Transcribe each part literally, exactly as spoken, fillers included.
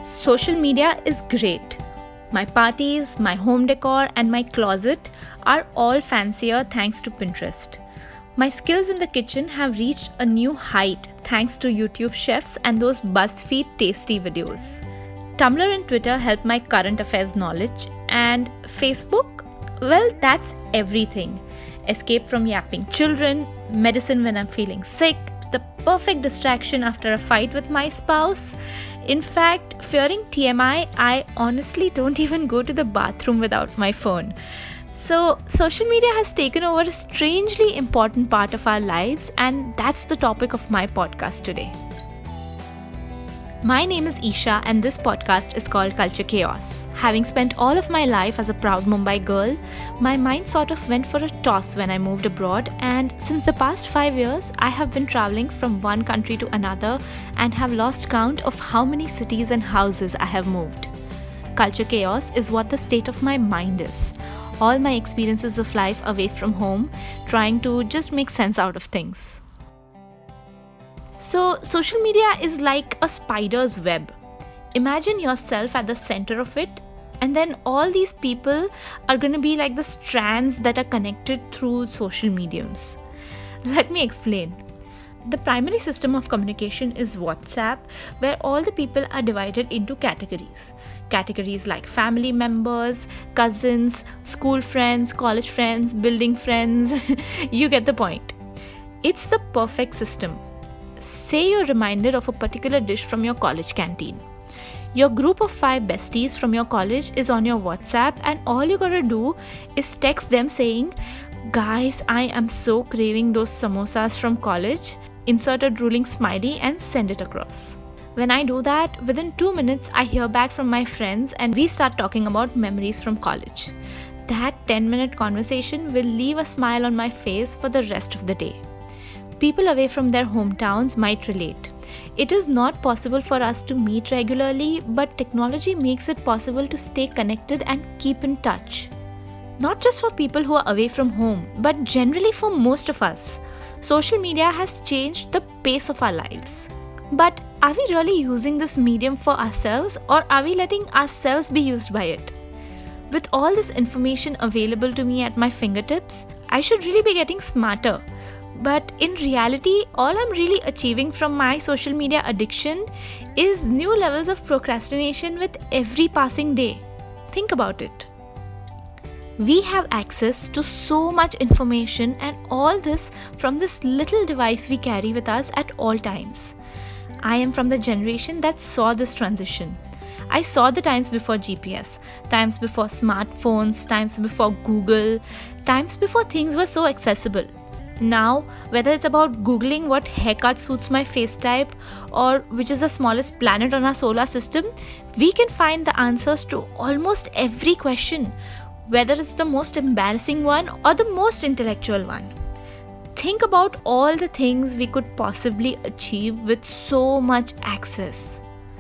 Social media is great. My parties, my home decor, and my closet are all fancier thanks to Pinterest. My skills in the kitchen have reached a new height thanks to YouTube chefs and those BuzzFeed tasty videos. Tumblr and Twitter help my current affairs knowledge, and Facebook, well, that's everything. Escape from yapping children, medicine when I'm feeling sick, the perfect distraction after a fight with my spouse. In fact, fearing T M I, I honestly don't even go to the bathroom without my phone. So, social media has taken over a strangely important part of our lives, and that's the topic of my podcast today. My name is Isha, and this podcast is called Culture Chaos. Having spent all of my life as a proud Mumbai girl, my mind sort of went for a toss when I moved abroad, and since the past five years, I have been traveling from one country to another and have lost count of how many cities and houses I have moved. Culture chaos is what the state of my mind is. All my experiences of life away from home, trying to just make sense out of things. So, social media is like a spider's web. Imagine yourself at the center of it, and then all these people are going to be like the strands that are connected through social mediums. Let me explain. The primary system of communication is WhatsApp, where all the people are divided into categories. Categories like family members, cousins, school friends, college friends, building friends. You get the point. It's the perfect system. Say you're reminded of a particular dish from your college canteen. Your group of five besties from your college is on your WhatsApp, and all you gotta do is text them saying, "Guys, I am so craving those samosas from college." Insert a drooling smiley and send it across. When I do that, within two minutes, I hear back from my friends and we start talking about memories from college. That ten minute conversation will leave a smile on my face for the rest of the day. People away from their hometowns might relate. It is not possible for us to meet regularly, but technology makes it possible to stay connected and keep in touch. Not just for people who are away from home, but generally for most of us. Social media has changed the pace of our lives. But are we really using this medium for ourselves, or are we letting ourselves be used by it? With all this information available to me at my fingertips, I should really be getting smarter. But in reality, all I'm really achieving from my social media addiction is new levels of procrastination with every passing day. Think about it. We have access to so much information, and all this from this little device we carry with us at all times. I am from the generation that saw this transition. I saw the times before G P S, times before smartphones, times before Google, times before things were so accessible. Now, whether it's about Googling what haircut suits my face type or which is the smallest planet on our solar system, we can find the answers to almost every question, whether it's the most embarrassing one or the most intellectual one. Think about all the things we could possibly achieve with so much access.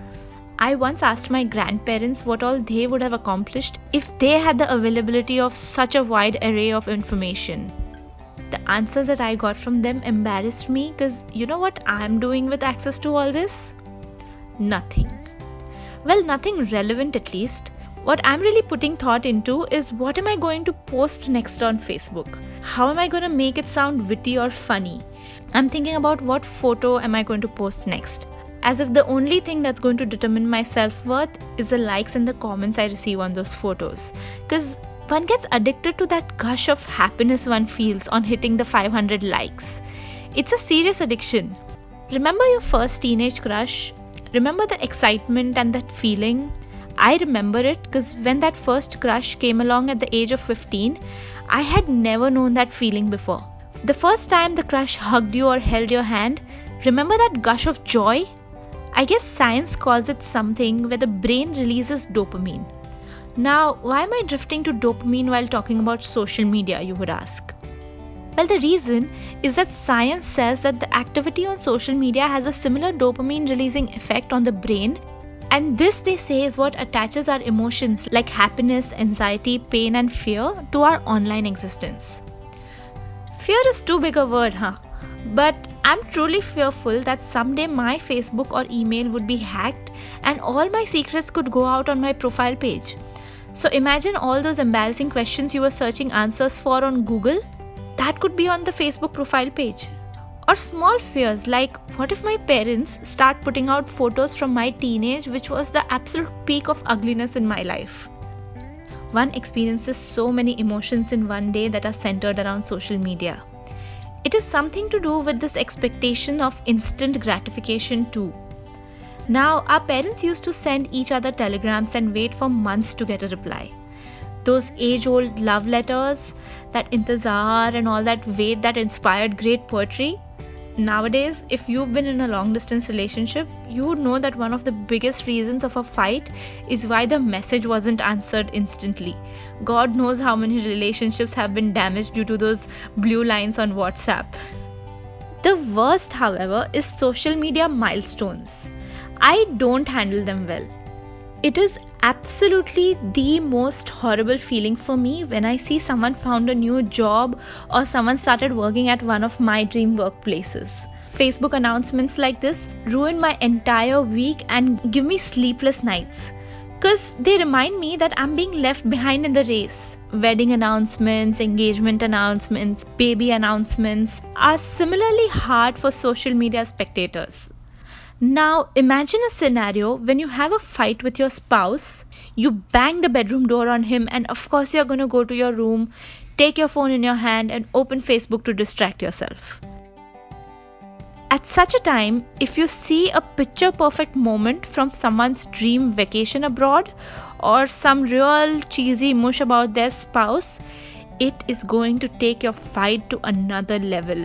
I once asked my grandparents what all they would have accomplished if they had the availability of such a wide array of information. The answers that I got from them embarrassed me, because you know what I'm doing with access to all this? Nothing. Well, nothing relevant at least. What I'm really putting thought into is, what am I going to post next on Facebook? How am I going to make it sound witty or funny? I'm thinking about what photo am I going to post next, as if the only thing that's going to determine my self-worth is the likes and the comments I receive on those photos. Because one gets addicted to that gush of happiness one feels on hitting the five hundred likes. It's a serious addiction. Remember your first teenage crush? Remember the excitement and that feeling? I remember it because when that first crush came along at the age of fifteen, I had never known that feeling before. The first time the crush hugged you or held your hand, remember that gush of joy? I guess science calls it something where the brain releases dopamine. Now, why am I drifting to dopamine while talking about social media, you would ask? Well, the reason is that science says that the activity on social media has a similar dopamine releasing effect on the brain, and this, they say, is what attaches our emotions like happiness, anxiety, pain and fear to our online existence. Fear is too big a word, huh? But I'm truly fearful that someday my Facebook or email would be hacked and all my secrets could go out on my profile page. So imagine all those embarrassing questions you were searching answers for on Google. That could be on the Facebook profile page. Or small fears like, what if my parents start putting out photos from my teenage, which was the absolute peak of ugliness in my life? One experiences so many emotions in one day that are centered around social media. It is something to do with this expectation of instant gratification too. Now, our parents used to send each other telegrams and wait for months to get a reply. Those age-old love letters, that intezar and all that wait that inspired great poetry. Nowadays, if you've been in a long-distance relationship, you would know that one of the biggest reasons of a fight is why the message wasn't answered instantly. God knows how many relationships have been damaged due to those blue lines on WhatsApp. The worst, however, is social media milestones. I don't handle them well. It is absolutely the most horrible feeling for me when I see someone found a new job or someone started working at one of my dream workplaces. Facebook announcements like this ruin my entire week and give me sleepless nights because they remind me that I'm being left behind in the race. Wedding announcements, engagement announcements, baby announcements are similarly hard for social media spectators. Now, imagine a scenario when you have a fight with your spouse, you bang the bedroom door on him, and of course you're going to go to your room, take your phone in your hand and open Facebook to distract yourself. At such a time, if you see a picture-perfect moment from someone's dream vacation abroad or some real cheesy mush about their spouse, it is going to take your fight to another level.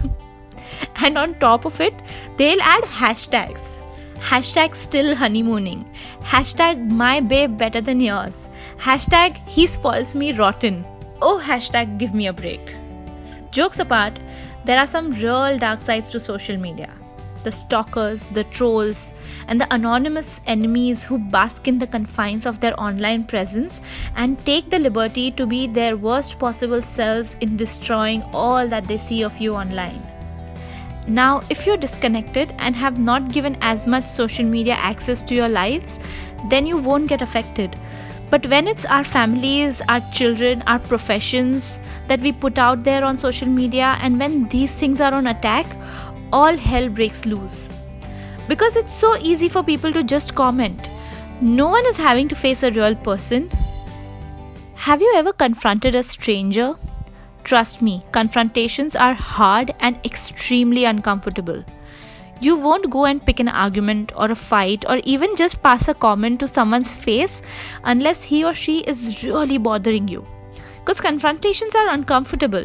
And on top of it, they'll add hashtags. Hashtag still honeymooning. Hashtag my babe better than yours. Hashtag he spoils me rotten. Oh, hashtag give me a break. Jokes apart, there are some real dark sides to social media. The stalkers, the trolls, and the anonymous enemies who bask in the confines of their online presence and take the liberty to be their worst possible selves in destroying all that they see of you online. Now, if you're disconnected and have not given as much social media access to your lives, then you won't get affected. But when it's our families, our children, our professions that we put out there on social media, and when these things are on attack, all hell breaks loose. Because it's so easy for people to just comment. No one is having to face a real person. Have you ever confronted a stranger? Trust me, confrontations are hard and extremely uncomfortable. You won't go and pick an argument or a fight or even just pass a comment to someone's face unless he or she is really bothering you. Because confrontations are uncomfortable.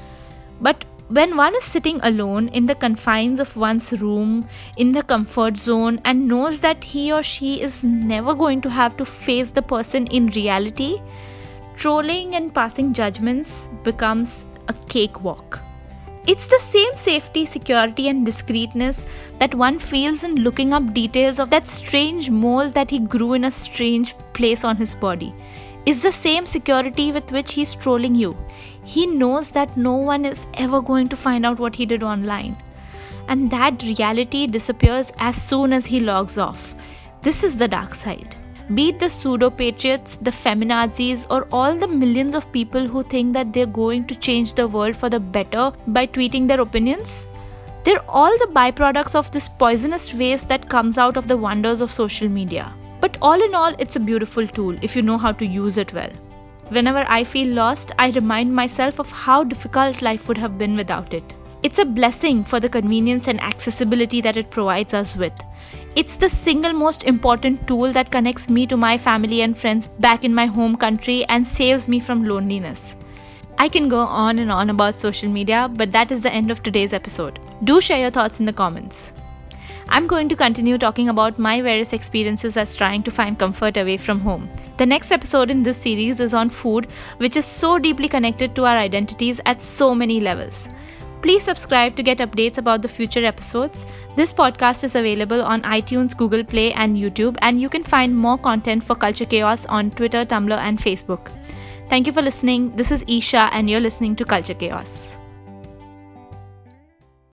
But when one is sitting alone in the confines of one's room, in the comfort zone, and knows that he or she is never going to have to face the person in reality, trolling and passing judgments becomes a cakewalk. It's the same safety, security, and discreetness that one feels in looking up details of that strange mole that he grew in a strange place on his body. It's the same security with which he's trolling you. He knows that no one is ever going to find out what he did online. And that reality disappears as soon as he logs off. This is the dark side. Be it the pseudo-patriots, the feminazis, or all the millions of people who think that they're going to change the world for the better by tweeting their opinions, they're all the byproducts of this poisonous waste that comes out of the wonders of social media. But all in all, it's a beautiful tool if you know how to use it well. Whenever I feel lost, I remind myself of how difficult life would have been without it. It's a blessing for the convenience and accessibility that it provides us with. It's the single most important tool that connects me to my family and friends back in my home country and saves me from loneliness. I can go on and on about social media, but that is the end of today's episode. Do share your thoughts in the comments. I'm going to continue talking about my various experiences as trying to find comfort away from home. The next episode in this series is on food, which is so deeply connected to our identities at so many levels. Please subscribe to get updates about the future episodes. This podcast is available on iTunes, Google Play, and YouTube, and you can find more content for Culture Chaos on Twitter, Tumblr, and Facebook. Thank you for listening. This is Isha, and you're listening to Culture Chaos.